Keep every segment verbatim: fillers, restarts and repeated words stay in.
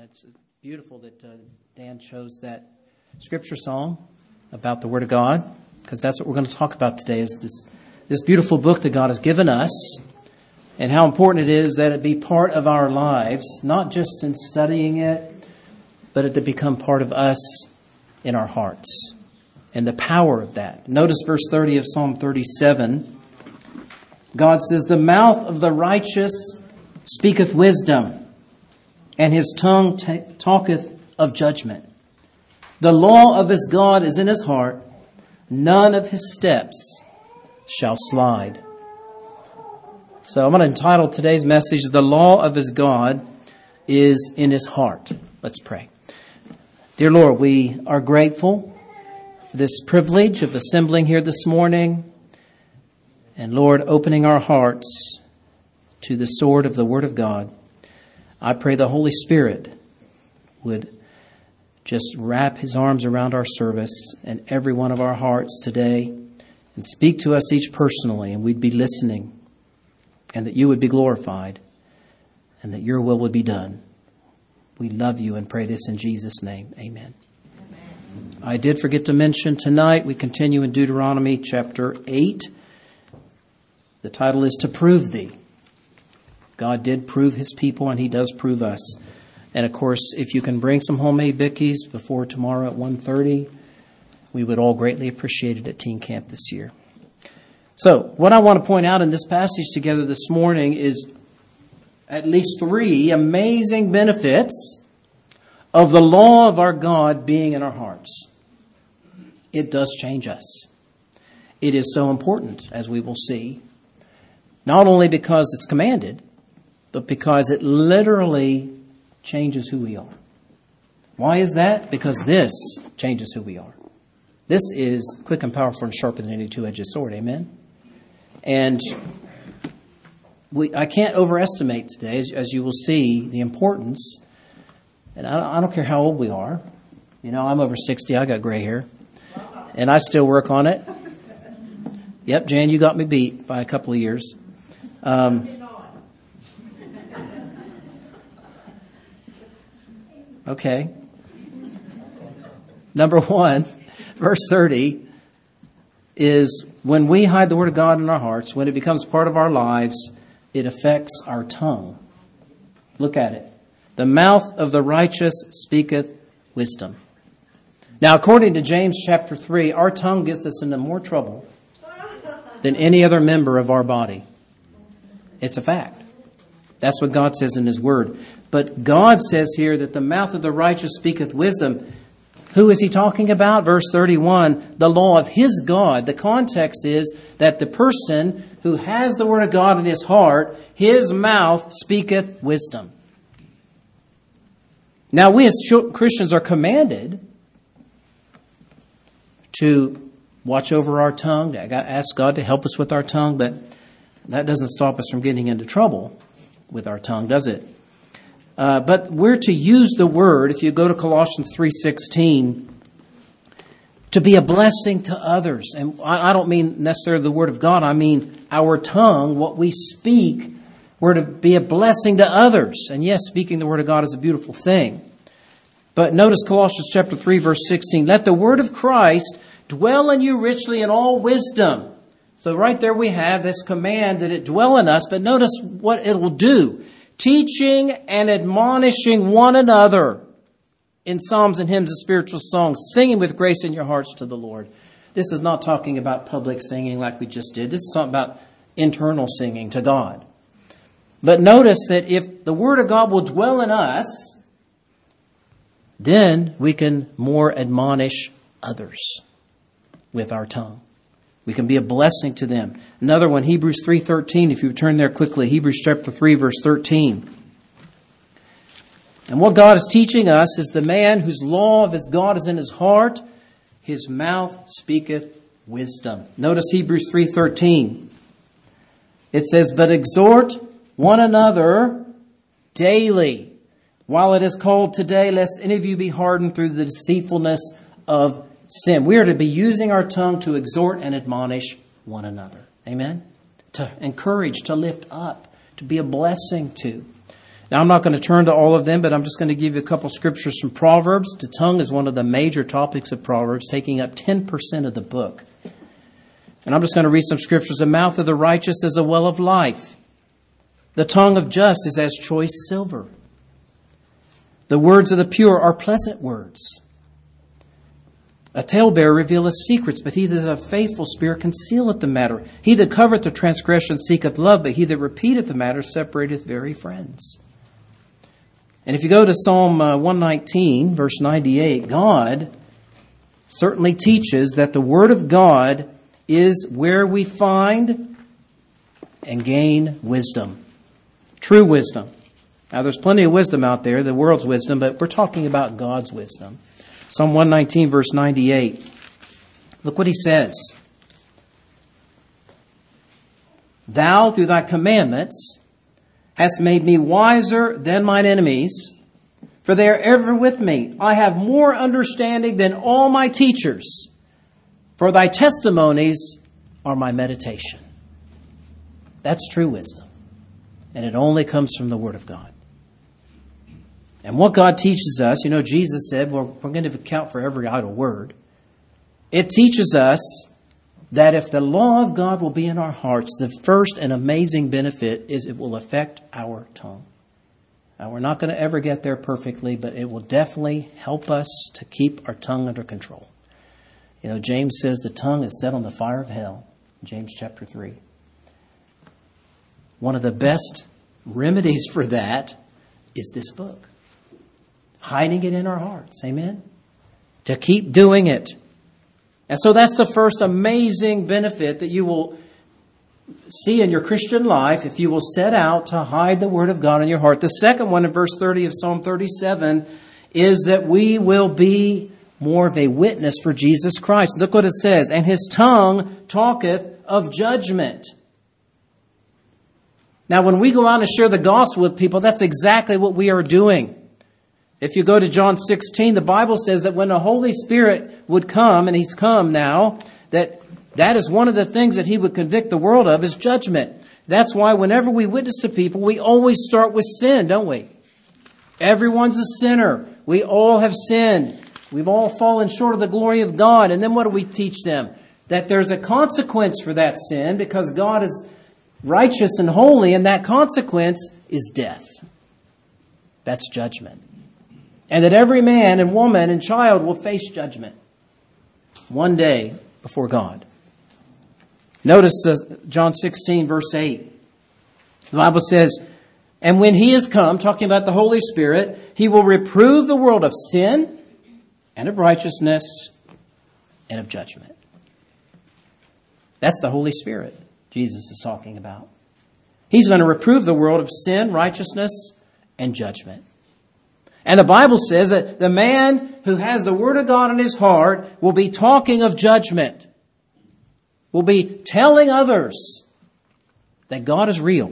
It's beautiful that uh, Dan chose that scripture song about the Word of God, because that's what we're going to talk about today, is this, this beautiful book that God has given us, and how important it is that it be part of our lives, not just in studying it, but it to become part of us in our hearts, and the power of that. Notice verse thirty of Psalm thirty-seven. God says, "The mouth of the righteous speaketh wisdom, and his tongue t- talketh of judgment. The law of his God is in his heart. None of his steps shall slide." So I'm going to entitle today's message, "The law of his God is in his heart." Let's pray. Dear Lord, we are grateful for this privilege of assembling here this morning. And Lord, opening our hearts to the sword of the Word of God. I pray the Holy Spirit would just wrap his arms around our service and every one of our hearts today and speak to us each personally, and we'd be listening, and that you would be glorified and that your will would be done. We love you and pray this in Jesus' name. Amen. Amen. I did forget to mention tonight, we continue in Deuteronomy chapter eight. The title is "To Prove Thee." God did prove his people, and he does prove us. And of course, if you can bring some homemade bickies before tomorrow at one thirty, we would all greatly appreciate it at Teen Camp this year. So, what I want to point out in this passage together this morning is at least three amazing benefits of the law of our God being in our hearts. It does change us. It is so important, as we will see, not only because it's commanded, but because it literally changes who we are. Why is that? Because this changes who we are. This is quick and powerful and sharper than any two-edged sword. Amen? And we, I can't overestimate today, as, as you will see, the importance. And I, I don't care how old we are. You know, I'm over sixty. I got gray hair. And I still work on it. Yep, Jan, you got me beat by a couple of years. Um, okay. Number one, verse thirty is when we hide the Word of God in our hearts, when it becomes part of our lives, it affects our tongue. Look at it. The mouth of the righteous speaketh wisdom. Now, according to James chapter three, our tongue gets us into more trouble than any other member of our body. It's a fact. That's what God says in his word. But God says here that the mouth of the righteous speaketh wisdom. Who is he talking about? Verse thirty-one, the law of his God. The context is that the person who has the Word of God in his heart, his mouth speaketh wisdom. Now, we as Christians are commanded to watch over our tongue. I ask God to help us with our tongue, but that doesn't stop us from getting into trouble with our tongue, does it? Uh, but we're to use the Word, if you go to Colossians three sixteen, to be a blessing to others. And I, I don't mean necessarily the Word of God. I mean our tongue, what we speak, we're to be a blessing to others. And yes, speaking the Word of God is a beautiful thing. But notice Colossians chapter three, verse sixteen. "Let the word of Christ dwell in you richly in all wisdom." So right there we have this command that it dwell in us, but notice what it will do. "Teaching and admonishing one another in psalms and hymns and spiritual songs, singing with grace in your hearts to the Lord." This is not talking about public singing like we just did. This is talking about internal singing to God. But notice that if the Word of God will dwell in us, then we can more admonish others with our tongue. We can be a blessing to them. Another one, Hebrews three thirteen, if you turn there quickly, Hebrews chapter three, verse thirteen. And what God is teaching us is the man whose law of his God is in his heart, his mouth speaketh wisdom. Notice Hebrews three thirteen. It says, "But exhort one another daily, while it is called today, lest any of you be hardened through the deceitfulness of sin." We are to be using our tongue to exhort and admonish one another. Amen? To encourage, to lift up, to be a blessing to. Now, I'm not going to turn to all of them, but I'm just going to give you a couple scriptures from Proverbs. The tongue is one of the major topics of Proverbs, taking up ten percent of the book. And I'm just going to read some scriptures. The mouth of the righteous is a well of life. The tongue of just is as choice silver. The words of the pure are pleasant words. A talebearer revealeth secrets, but he that hath a faithful spirit concealeth the matter. He that covereth the transgression seeketh love, but he that repeateth the matter separateth very friends. And if you go to Psalm uh, one nineteen, verse ninety-eight, God certainly teaches that the Word of God is where we find and gain wisdom. True wisdom. Now, there's plenty of wisdom out there, the world's wisdom, but we're talking about God's wisdom. Psalm one nineteen, verse ninety-eight. Look what he says. Thou, through thy commandments, hast made me wiser than mine enemies, for they are ever with me. I have more understanding than all my teachers, for thy testimonies are my meditation. That's true wisdom. And it only comes from the Word of God. And what God teaches us, you know, Jesus said, well, we're going to account for every idle word. It teaches us that if the law of God will be in our hearts, the first and amazing benefit is it will affect our tongue. Now, we're not going to ever get there perfectly, but it will definitely help us to keep our tongue under control. You know, James says the tongue is set on the fire of hell. James chapter three. One of the best remedies for that is this book. Hiding it in our hearts. Amen? To keep doing it. And so that's the first amazing benefit that you will see in your Christian life if you will set out to hide the Word of God in your heart. The second one in verse thirty of Psalm thirty-seven is that we will be more of a witness for Jesus Christ. Look what it says. And his tongue talketh of judgment. Now, when we go out and share the gospel with people, that's exactly what we are doing. If you go to John sixteen, the Bible says that when the Holy Spirit would come, and he's come now, that that is one of the things that he would convict the world of is judgment. That's why whenever we witness to people, we always start with sin, don't we? Everyone's a sinner. We all have sinned. We've all fallen short of the glory of God. And then what do we teach them? That there's a consequence for that sin because God is righteous and holy, and that consequence is death. That's judgment. And that every man and woman and child will face judgment one day before God. Notice uh, John sixteen, verse eight. The Bible says, and when he is come, talking about the Holy Spirit, he will reprove the world of sin and of righteousness and of judgment. That's the Holy Spirit Jesus is talking about. He's going to reprove the world of sin, righteousness, and judgment. And the Bible says that the man who has the Word of God in his heart will be talking of judgment. Will be telling others that God is real.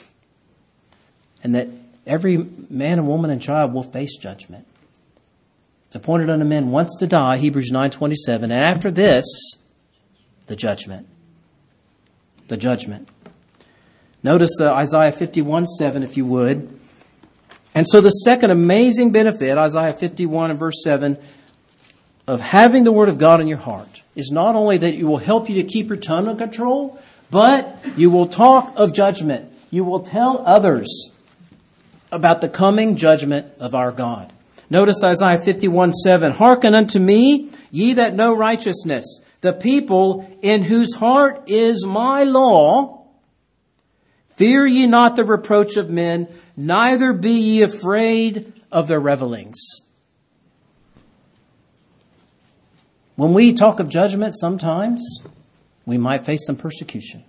And that every man and woman and child will face judgment. It's appointed unto men once to die, Hebrews nine twenty-seven. And after this, the judgment. The judgment. Notice uh, Isaiah fifty-one seven, if you would. And so the second amazing benefit, Isaiah fifty-one and verse seven, of having the Word of God in your heart is not only that it will help you to keep your tongue in control, but you will talk of judgment. You will tell others about the coming judgment of our God. Notice Isaiah fifty-one seven, hearken unto me, ye that know righteousness, the people in whose heart is my law. Fear ye not the reproach of men, neither be ye afraid of their revelings. When we talk of judgment, sometimes we might face some persecution.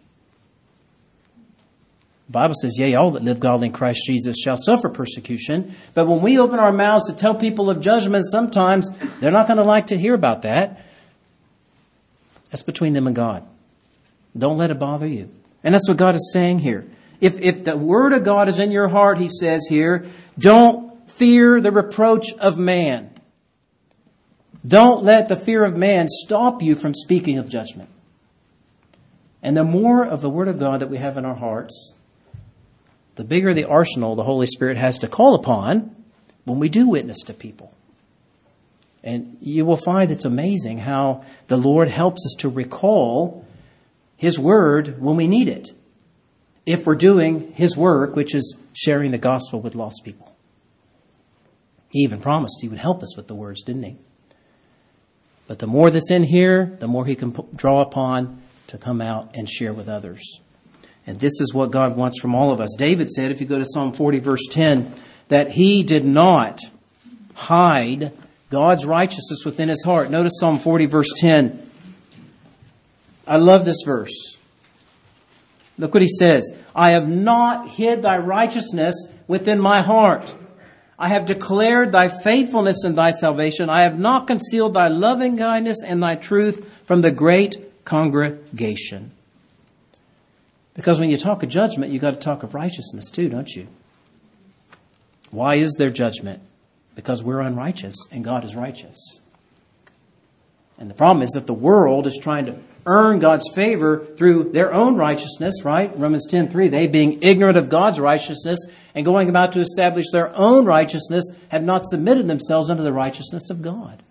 The Bible says, yea, all that live godly in Christ Jesus shall suffer persecution. But when we open our mouths to tell people of judgment, sometimes they're not going to like to hear about that. That's between them and God. Don't let it bother you. And that's what God is saying here. If, if the Word of God is in your heart, he says here, don't fear the reproach of man. Don't let the fear of man stop you from speaking of judgment. And the more of the Word of God that we have in our hearts, the bigger the arsenal the Holy Spirit has to call upon when we do witness to people. And you will find it's amazing how the Lord helps us to recall His Word when we need it, if we're doing His work, which is sharing the gospel with lost people. He even promised He would help us with the words, didn't He? But the more that's in here, the more He can draw upon to come out and share with others. And this is what God wants from all of us. David said, if you go to Psalm forty, verse ten, that he did not hide God's righteousness within his heart. Notice Psalm forty, verse ten. I love this verse. Look what he says. I have not hid thy righteousness within my heart. I have declared thy faithfulness and thy salvation. I have not concealed thy loving kindness and thy truth from the great congregation. Because when you talk of judgment, you've got to talk of righteousness too, don't you? Why is there judgment? Because we're unrighteous and God is righteous. And the problem is that the world is trying to earn God's favor through their own righteousness, right? Romans ten three, they being ignorant of God's righteousness and going about to establish their own righteousness have not submitted themselves unto the righteousness of God.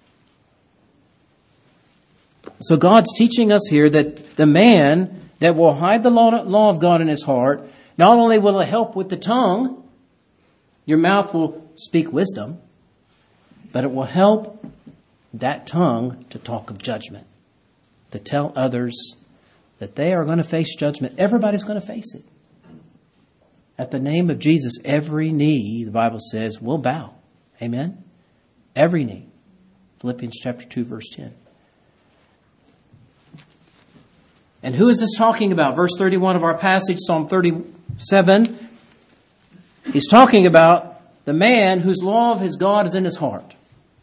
So God's teaching us here that the man that will hide the law, law of God in his heart, not only will it help with the tongue, your mouth will speak wisdom, but it will help that tongue to talk of judgment, to tell others that they are going to face judgment. Everybody's going to face it. At the name of Jesus, every knee, the Bible says, will bow. Amen? Every knee. Philippians chapter two, verse ten. And who is this talking about? Verse thirty-one of our passage, Psalm thirty-seven. He's talking about the man whose law of his God is in his heart.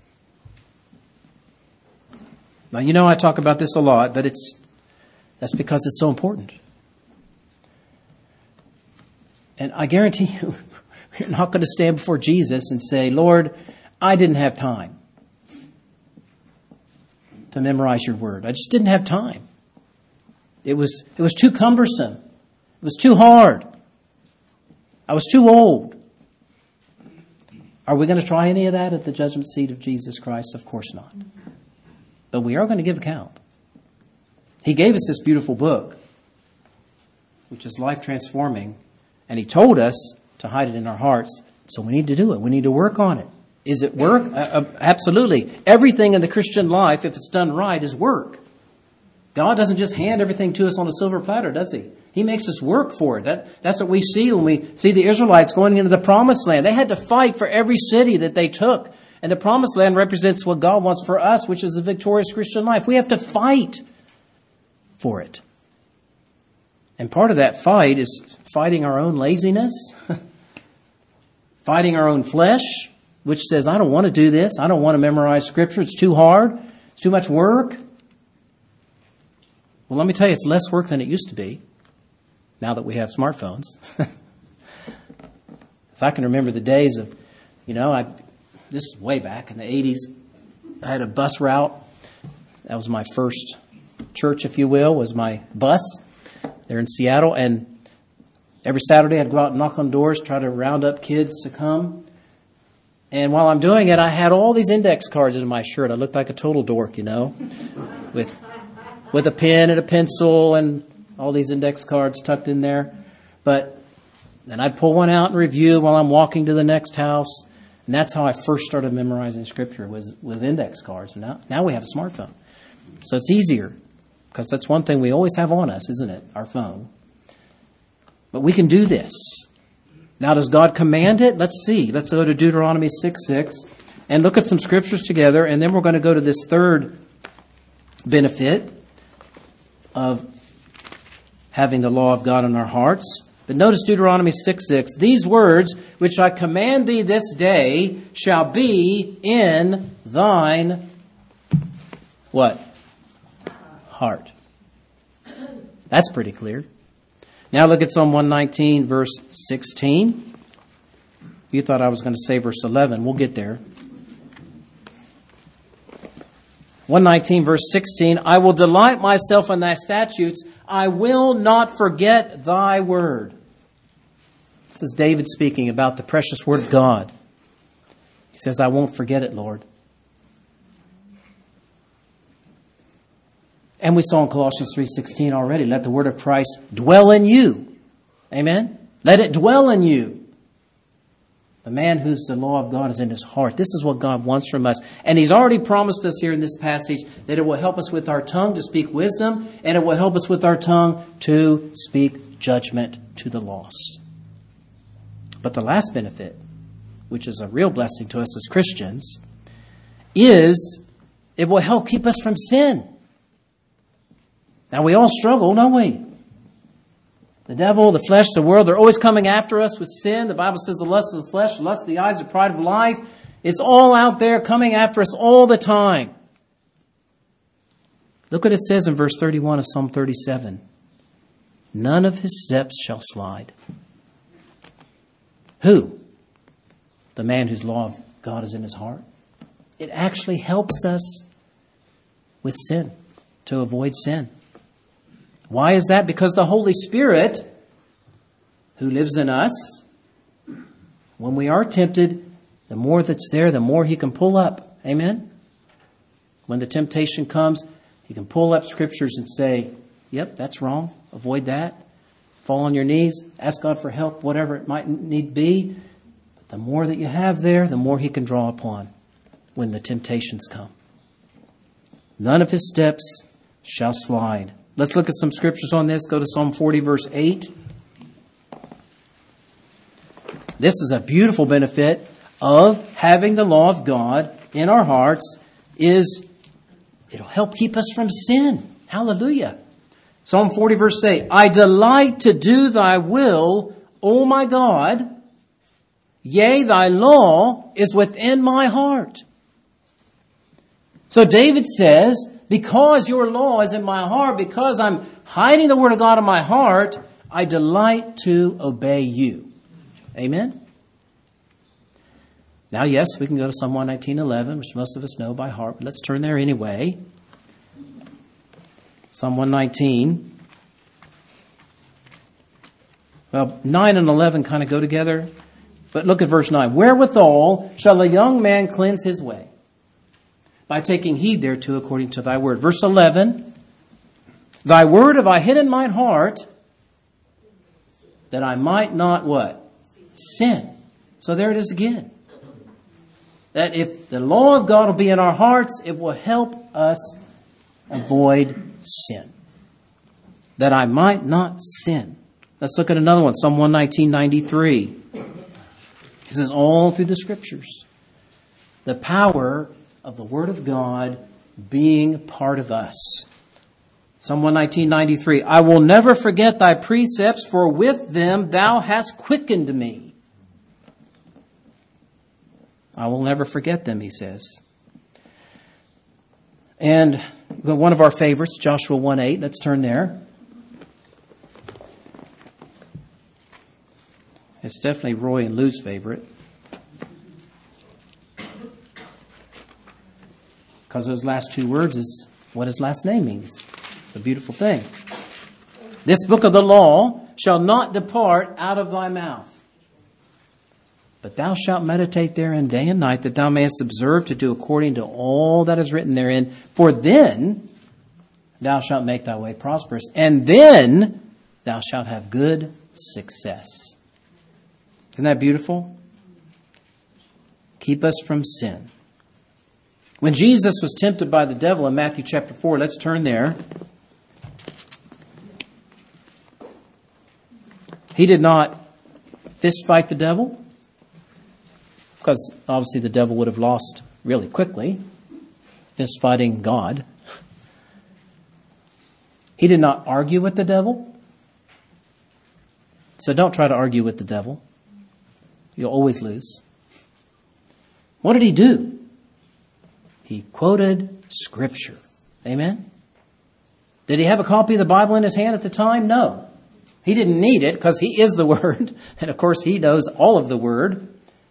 Now, you know I talk about this a lot, but it's that's because it's so important. And I guarantee you, you're not going to stand before Jesus and say, Lord, I didn't have time to memorize your word. I just didn't have time. It was, it was too cumbersome. It was too hard. I was too old. Are we going to try any of that at the judgment seat of Jesus Christ? Of course not. But we are going to give account. He gave us this beautiful book, which is life-transforming, and He told us to hide it in our hearts, so we need to do it. We need to work on it. Is it work? Uh, uh, absolutely. Everything in the Christian life, if it's done right, is work. God doesn't just hand everything to us on a silver platter, does He? He makes us work for it. That, that's what we see when we see the Israelites going into the promised land. They had to fight for every city that they took. And the promised land represents what God wants for us, which is a victorious Christian life. We have to fight for it. And part of that fight is fighting our own laziness, fighting our own flesh, which says, I don't want to do this. I don't want to memorize Scripture. It's too hard. It's too much work. Well, let me tell you, it's less work than it used to be now that we have smartphones. So I can remember the days of, you know, I this is way back in the eighties. I had a bus route. That was my first church, if you will, was my bus there in Seattle. And every Saturday I'd go out and knock on doors, try to round up kids to come. And while I'm doing it, I had all these index cards in my shirt. I looked like a total dork, you know, with with a pen and a pencil and all these index cards tucked in there. But then I'd pull one out and review while I'm walking to the next house. And that's how I first started memorizing Scripture, was with index cards. And now, now we have a smartphone. So it's easier, because that's one thing we always have on us, isn't it? Our phone. But we can do this. Now, does God command it? Let's see. Let's go to Deuteronomy six six and look at some Scriptures together. And then we're going to go to this third benefit of having the law of God in our hearts. But notice Deuteronomy six six. These words which I command thee this day shall be in thine what? Heart. That's pretty clear. Now look at Psalm one nineteen, verse sixteen. You thought I was going to say verse eleven. We'll get there. one nineteen, verse sixteen. I will delight myself in thy statutes. I will not forget thy word. This is David speaking about the precious Word of God. He says, I won't forget it, Lord. And we saw in Colossians three sixteen already, let the word of Christ dwell in you. Amen? Let it dwell in you. The man whose the law of God is in his heart. This is what God wants from us. And he's already promised us here in this passage that it will help us with our tongue to speak wisdom, and it will help us with our tongue to speak judgment to the lost. But the last benefit, which is a real blessing to us as Christians, is it will help keep us from sin. Now, we all struggle, don't we? The devil, the flesh, the world, they're always coming after us with sin. The Bible says the lust of the flesh, the lust of the eyes, the pride of life. It's all out there coming after us all the time. Look what it says in verse thirty-one of Psalm thirty-seven. None of his steps shall slide. Who? The man whose law of God is in his heart. It actually helps us with sin, to avoid sin. Why is that? Because the Holy Spirit, who lives in us, when we are tempted, the more that's there, the more he can pull up. Amen? When the temptation comes, he can pull up scriptures and say, yep, that's wrong. Avoid that. Fall on your knees. Ask God for help, whatever it might need be. But the more that you have there, the more he can draw upon when the temptations come. None of his steps shall slide. Let's look at some scriptures on this. Go to Psalm forty, verse eight. This is a beautiful benefit of having the law of God in our hearts. Is it'll help keep us from sin. Hallelujah. Psalm forty, verse eight. I delight to do thy will, O my God. Yea, thy law is within my heart. So David says, because your law is in my heart, because I'm hiding the word of God in my heart, I delight to obey you. Amen? Now, yes, we can go to Psalm one nineteen eleven, which most of us know by heart, but let's turn there anyway. Psalm one nineteen. Well, nine and eleven kind of go together, but look at verse nine. Wherewithal shall a young man cleanse his way? By taking heed thereto according to thy word. Verse eleven, thy word have I hid in mine heart, that I might not what? Sin. So there it is again. That if the law of God will be in our hearts, it will help us avoid sin. That I might not sin. Let's look at another one. Psalm one nineteen ninety-three. This is all through the scriptures. The power of the Word of God being part of us. Psalm one nineteen ninety-three. I will never forget thy precepts, for with them thou hast quickened me. I will never forget them, he says. And one of our favorites, Joshua one eight. Let's turn there. It's definitely Roy and Lou's favorite. Because those last two words is what his last name means. It's a beautiful thing. This book of the law shall not depart out of thy mouth, but thou shalt meditate therein day and night, that thou mayest observe to do according to all that is written therein. For then thou shalt make thy way prosperous, and then thou shalt have good success. Isn't that beautiful? Keep us from sin. When Jesus was tempted by the devil in Matthew chapter four, let's turn there. He did not fist fight the devil, because obviously the devil would have lost really quickly, fist fighting God. He did not argue with the devil. So don't try to argue with the devil. You'll always lose. What did he do? He quoted Scripture. Amen? Did he have a copy of the Bible in his hand at the time? No. He didn't need it because he is the Word. And of course he knows all of the Word.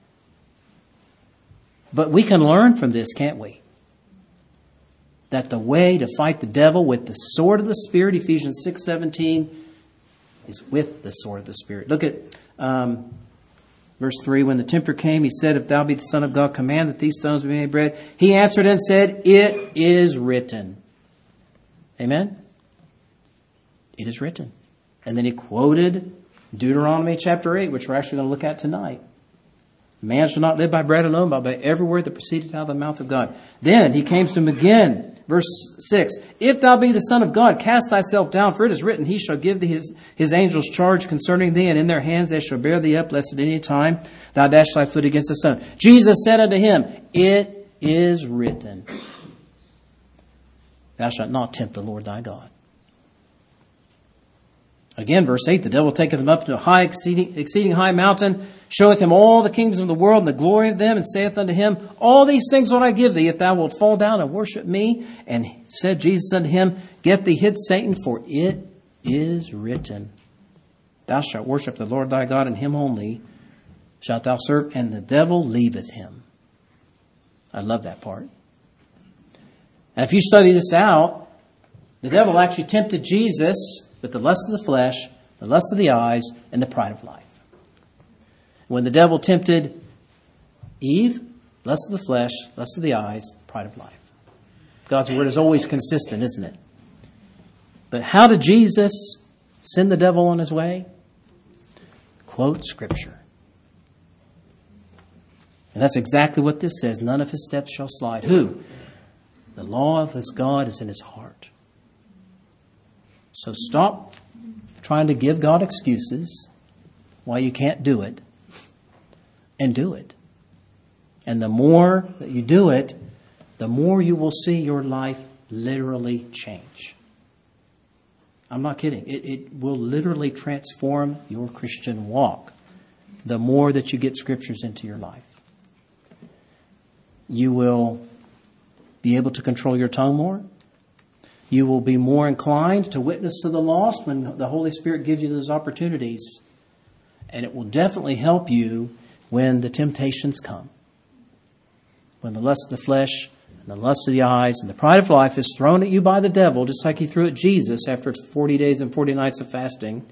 But we can learn from this, can't we? That the way to fight the devil with the sword of the Spirit, Ephesians six seventeen, is with the sword of the Spirit. Look at Um, verse three, when the tempter came, he said, if thou be the Son of God, command that these stones be made bread. He answered and said, it is written. Amen? It is written. And then he quoted Deuteronomy chapter eight, which we're actually going to look at tonight. Man shall not live by bread alone, but by every word that proceeded out of the mouth of God. Then he came to him again, verse six. If thou be the Son of God, cast thyself down, for it is written, he shall give thee his, his angels charge concerning thee, and in their hands they shall bear thee up, lest at any time thou dash thy foot against a stone. Jesus said unto him, it is written, thou shalt not tempt the Lord thy God. Again, verse eight, the devil taketh him up to a high, exceeding, exceeding high mountain, showeth him all the kingdoms of the world and the glory of them, and saith unto him, all these things will I give thee, if thou wilt fall down and worship me. And said Jesus unto him, get thee hid, Satan, for it is written, thou shalt worship the Lord thy God, and him only shalt thou serve, and the devil leaveth him. I love that part. And if you study this out, the devil actually tempted Jesus with the lust of the flesh, the lust of the eyes, and the pride of life. When the devil tempted Eve, lust of the flesh, lust of the eyes, pride of life. God's word is always consistent, isn't it? But how did Jesus send the devil on his way? Quote Scripture. And that's exactly what this says. None of his steps shall slide. Who? The law of his God is in his heart. So stop trying to give God excuses why you can't do it, and do it. And the more that you do it, the more you will see your life literally change. I'm not kidding. It, it will literally transform your Christian walk the more that you get scriptures into your life. You will be able to control your tongue more. You will be more inclined to witness to the lost when the Holy Spirit gives you those opportunities. And it will definitely help you when the temptations come. When the lust of the flesh and the lust of the eyes and the pride of life is thrown at you by the devil, just like he threw at Jesus after forty days and forty nights of fasting.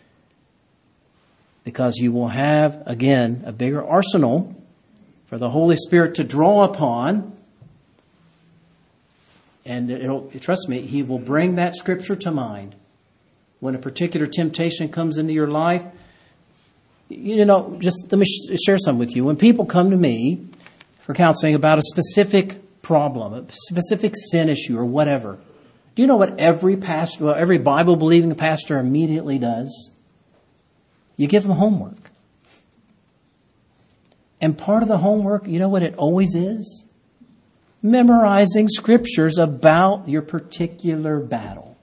Because you will have, again, a bigger arsenal for the Holy Spirit to draw upon. And it'll, trust me, he will bring that scripture to mind. When a particular temptation comes into your life, you know, just let me sh- share something with you. When people come to me for counseling about a specific problem, a specific sin issue or whatever, do you know what every pastor, well, every Bible-believing pastor immediately does? You give them homework. And part of the homework, you know what it always is? Memorizing scriptures about your particular battle.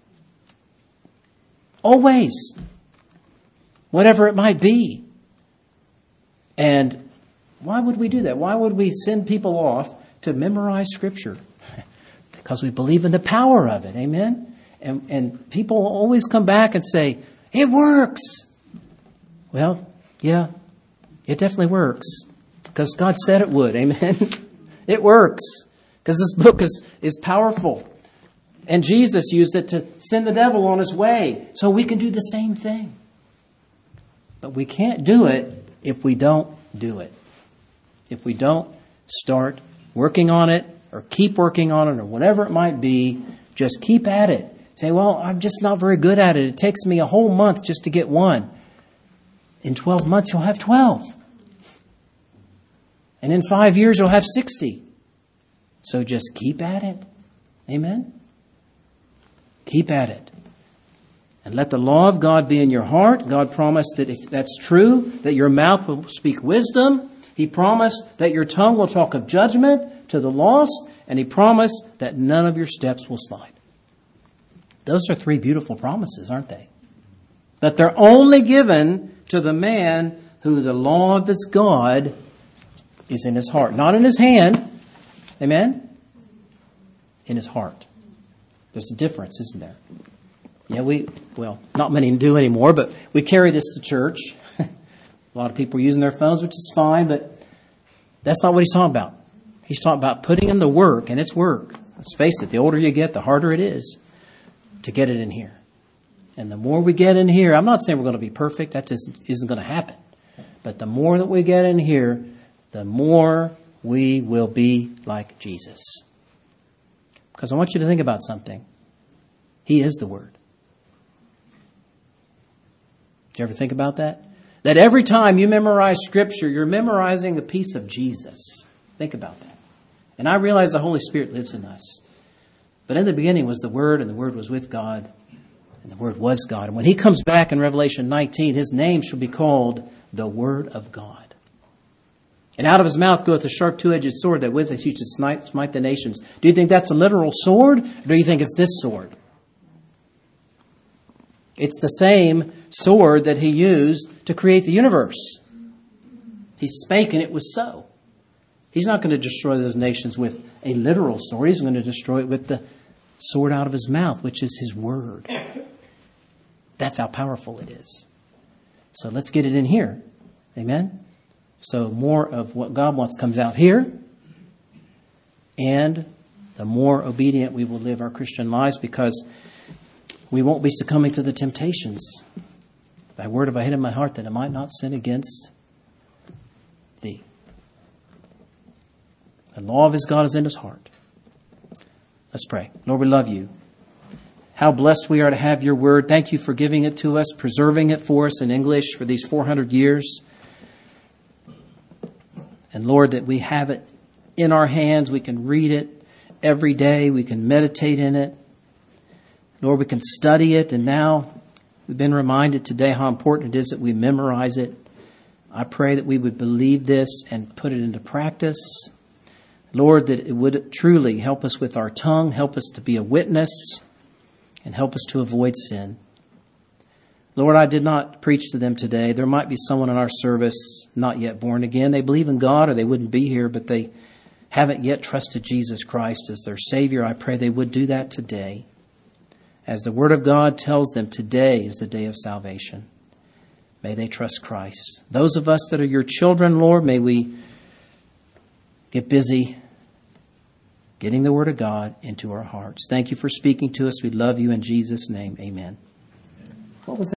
Always. Whatever it might be. And why would we do that? Why would we send people off to memorize scripture? Because we believe in the power of it. Amen? And, and people always come back and say, it works. Well, yeah, it definitely works. Because God said it would. Amen? It works. Because this book is, is powerful. And Jesus used it to send the devil on his way. So we can do the same thing. But we can't do it if we don't do it. If we don't start working on it or keep working on it or whatever it might be, just keep at it. Say, well, I'm just not very good at it. It takes me a whole month just to get one. In twelve months, you'll have twelve. And in five years, you'll have sixty. So just keep at it. Amen? Keep at it. And let the law of God be in your heart. God promised that if that's true, that your mouth will speak wisdom. He promised that your tongue will talk of judgment to the lost. And he promised that none of your steps will slide. Those are three beautiful promises, aren't they? But they're only given to the man who the law of his God is in his heart. Not in his hand. Amen? In his heart. There's a difference, isn't there? Yeah, we, well, not many do anymore, but we carry this to church. A lot of people are using their phones, which is fine, but that's not what he's talking about. He's talking about putting in the work, and it's work. Let's face it, the older you get, the harder it is to get it in here. And the more we get in here, I'm not saying we're going to be perfect. That just isn't going to happen. But the more that we get in here, the more we will be like Jesus. Because I want you to think about something. He is the Word. Did you ever think about that? That every time you memorize Scripture, you're memorizing a piece of Jesus. Think about that. And I realize the Holy Spirit lives in us. But in the beginning was the Word, and the Word was with God, and the Word was God. And when He comes back in Revelation nineteen, His name shall be called the Word of God. And out of His mouth goeth a sharp two-edged sword, that with it He should smite, smite the nations. Do you think that's a literal sword, or do you think it's this sword? It's the same sword that He used to create the universe. He spake and it was so. He's not going to destroy those nations with a literal sword. He's going to destroy it with the sword out of His mouth, which is His Word. That's how powerful it is. So let's get it in here. Amen? So more of what God wants comes out here. And the more obedient we will live our Christian lives, because we won't be succumbing to the temptations. Thy word have I hid in my heart, that I might not sin against Thee. The law of His God is in His heart. Let's pray. Lord, we love You. How blessed we are to have Your Word. Thank You for giving it to us, preserving it for us in English for these four hundred years. And Lord, that we have it in our hands. We can read it every day. We can meditate in it. Lord, we can study it. And now we've been reminded today how important it is that we memorize it. I pray that we would believe this and put it into practice. Lord, that it would truly help us with our tongue, help us to be a witness, and help us to avoid sin. Lord, I did not preach to them today. There might be someone in our service not yet born again. They believe in God or they wouldn't be here, but they haven't yet trusted Jesus Christ as their Savior. I pray they would do that today. As the Word of God tells them, today is the day of salvation. May they trust Christ. Those of us that are Your children, Lord, may we get busy getting the Word of God into our hearts. Thank You for speaking to us. We love You in Jesus' name. Amen. What was that?